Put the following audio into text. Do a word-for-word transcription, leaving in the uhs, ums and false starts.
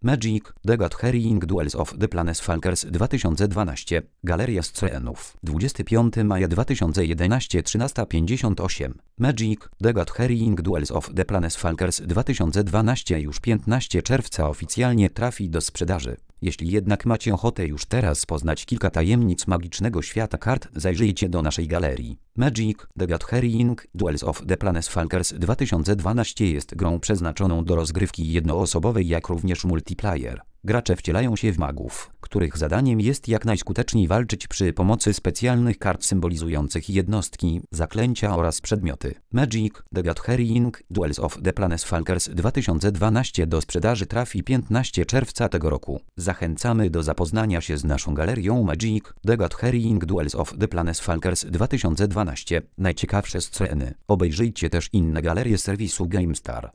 Magic: The Gathering Duels of the Planeswalkers dwa tysiące dwanaście. Galeria scenów. dwudziestego piątego maja dwa tysiące jedenaście, trzynaста pięćdziesiąt osiem. Magic: The Gathering Duels of the Planeswalkers dwa tysiące dwanaście już piętnastego czerwca oficjalnie trafi do sprzedaży. Jeśli jednak macie ochotę już teraz poznać kilka tajemnic magicznego świata kart, zajrzyjcie do naszej galerii. Magic: The Gathering Duels of the Planeswalkers dwa tysiące dwanaście jest grą przeznaczoną do rozgrywki jednoosobowej, jak również multiplayer. Gracze wcielają się w magów, których zadaniem jest jak najskuteczniej walczyć przy pomocy specjalnych kart symbolizujących jednostki, zaklęcia oraz przedmioty. Magic: The Gathering Duels of the Planeswalkers dwa tysiące dwanaście do sprzedaży trafi piętnastego czerwca tego roku. Zachęcamy do zapoznania się z naszą galerią Magic: The Gathering Duels of the Planeswalkers dwa tysiące dwanaście. Najciekawsze sceny. Obejrzyjcie też inne galerie serwisu GameStar.